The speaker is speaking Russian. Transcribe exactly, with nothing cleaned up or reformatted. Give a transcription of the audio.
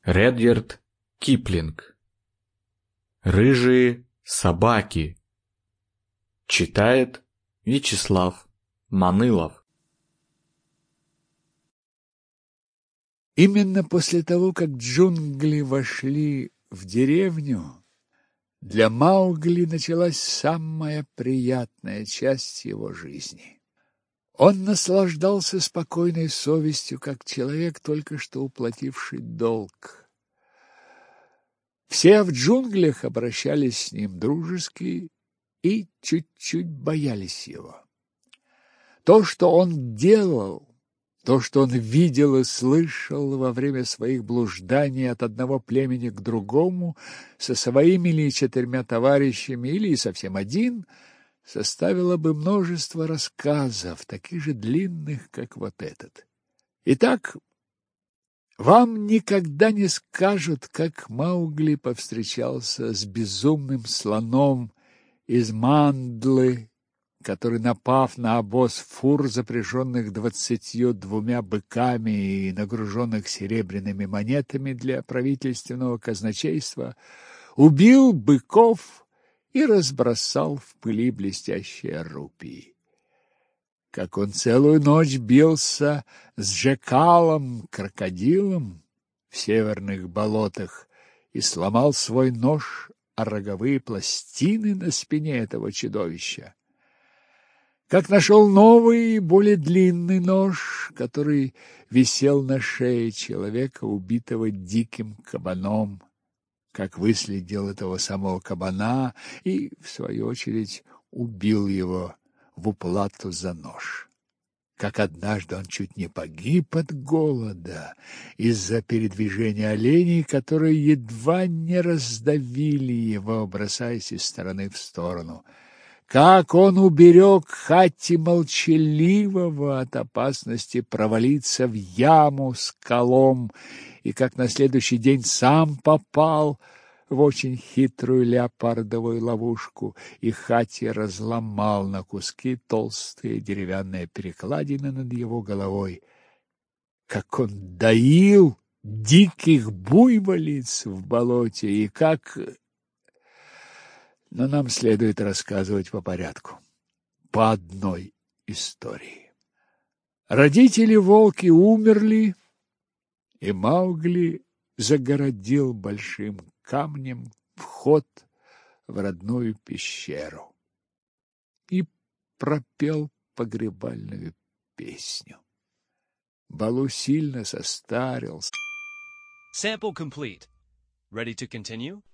Редьярд Киплинг. Рыжие собаки. Читает Вячеслав Манылов. Именно после того, как джунгли вошли в деревню, для Маугли началась самая приятная часть его жизни. Он наслаждался спокойной совестью, как человек, только что уплативший долг. Все в джунглях обращались с ним дружески и чуть-чуть боялись его. То, что он делал, то, что он видел и слышал во время своих блужданий от одного племени к другому, со своими или четырьмя товарищами, или совсем один, составило бы множество рассказов, таких же длинных, как вот этот. Итак, вам никогда не скажут, как Маугли повстречался с безумным слоном из Мандлы, который, напав на обоз фур, запряженных двадцатью двумя быками и нагруженных серебряными монетами для правительственного казначейства, убил быков и разбросал в пыли блестящие рупии. Как он целую ночь бился с Джекалом, крокодилом в северных болотах, и сломал свой нож о роговые пластины на спине этого чудовища. Как нашел новый, более длинный нож, который висел на шее человека, убитого диким кабаном. Как выследил этого самого кабана и, в свою очередь, убил его в уплату за нож. Как однажды он чуть не погиб от голода из-за передвижения оленей, которые едва не раздавили его, бросаясь из стороны в сторону. Как он уберег Хати молчаливого от опасности провалиться в яму с колом, и как на следующий день сам попал в очень хитрую леопардовую ловушку, и Хати разломал на куски толстые деревянные перекладины над его головой. Как он доил диких буйволиц в болоте, и как... Но нам следует рассказывать по порядку, по одной истории. Родители-волки умерли, и Маугли загородил большим камнем вход в родную пещеру и пропел погребальную песню. Балу сильно состарился. Sample complete. Ready to continue?